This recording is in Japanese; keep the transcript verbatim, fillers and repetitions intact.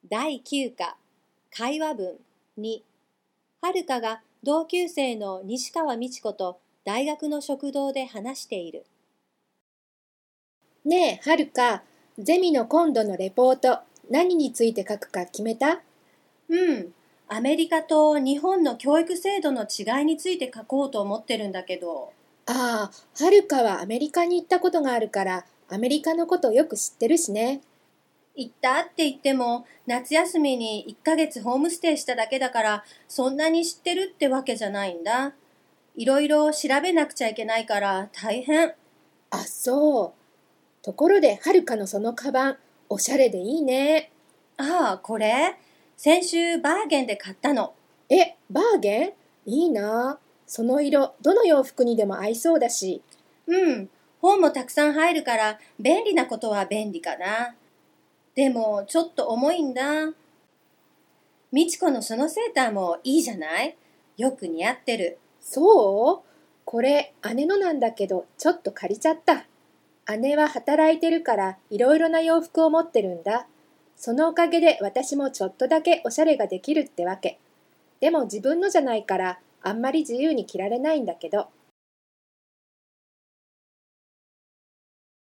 だいきゅうか会話文にはるかが同級生の西川美智子と大学の食堂で話している。 ねえ、はるか、ゼミの今度のレポート、何について書くか決めた？ うん、アメリカと日本の教育制度の違いについて書こうと思ってるんだけど。 ああ、はるかはアメリカに行ったことがあるから、アメリカのことよく知ってるしね。 行ったって言っても、夏休みにいっかげつホームステイしただけだから、そんなに知ってるってわけじゃないんだ。いろいろ調べなくちゃいけないから大変。 あ、そう。ところで、はるかのそのカバン、おしゃれでいいね。 ああ、これ先週バーゲンで買ったの。 え、バーゲン？いいな。その色、どの洋服にでも合いそうだし。 うん、本もたくさん入るから便利なことは便利かな。でもちょっと重いんだ。美智子のそのセーターもいいじゃない？よく似合ってる。 そう？これ、姉のなんだけど、ちょっと借りちゃった。姉は働いてるからいろいろな洋服を持ってるんだ。そのおかげで私もちょっとだけおしゃれができるってわけ。でも自分のじゃないからあんまり自由に着られないんだけど。